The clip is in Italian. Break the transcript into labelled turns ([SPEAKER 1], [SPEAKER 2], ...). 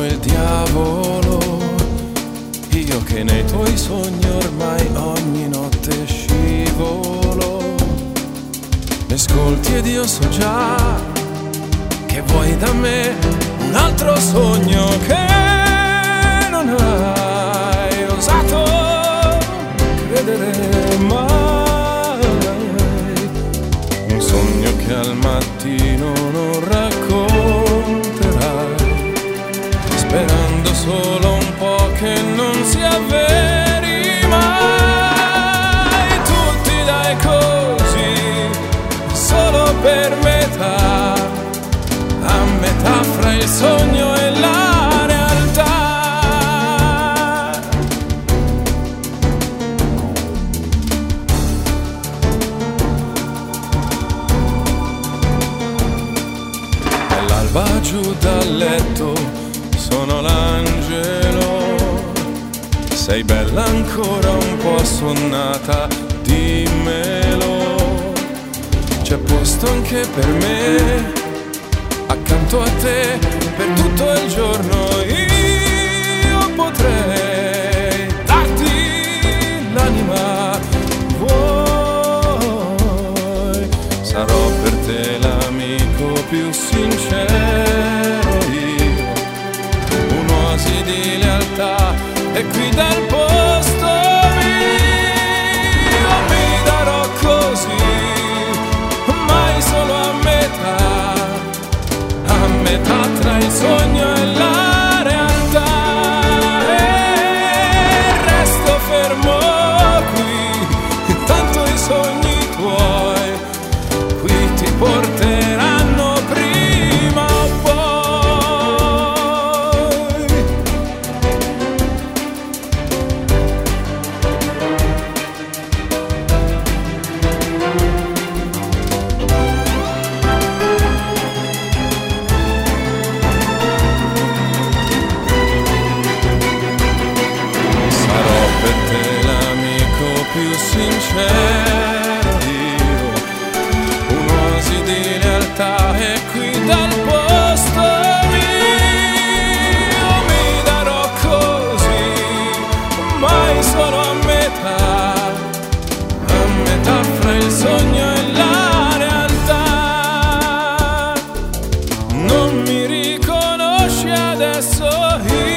[SPEAKER 1] il diavolo, io che nei tuoi sogni ormai ogni notte scivolo. Mi ascolti ed io so già che vuoi da me un altro sogno che non hai osato credere mai. Un sogno che al mattino non racconterai, sperando solo un po' che non si avveri mai. Tu ti dai così, solo per metà, a metà fra il sogno e la realtà. E l'alba giù dal letto, sono l'angelo. Sei bella ancora un po' assonnata, dimmelo. C'è posto anche per me, accanto a te, per tutto il giorno. Io potrei darti l'anima, vuoi? Sarò per te l'amico più sincero io, un'oasi di lealtà, e qui dal posto mio mi darò così, mai solo a metà tra il sogno e la realtà. E resto fermo qui, tanto i sogni tuoi qui ti porteranno prima o poi. Più sincero io, un'oasi di realtà, e qui dal posto mio mi darò così, mai solo a metà fra il sogno e la realtà. Non mi riconosci adesso io,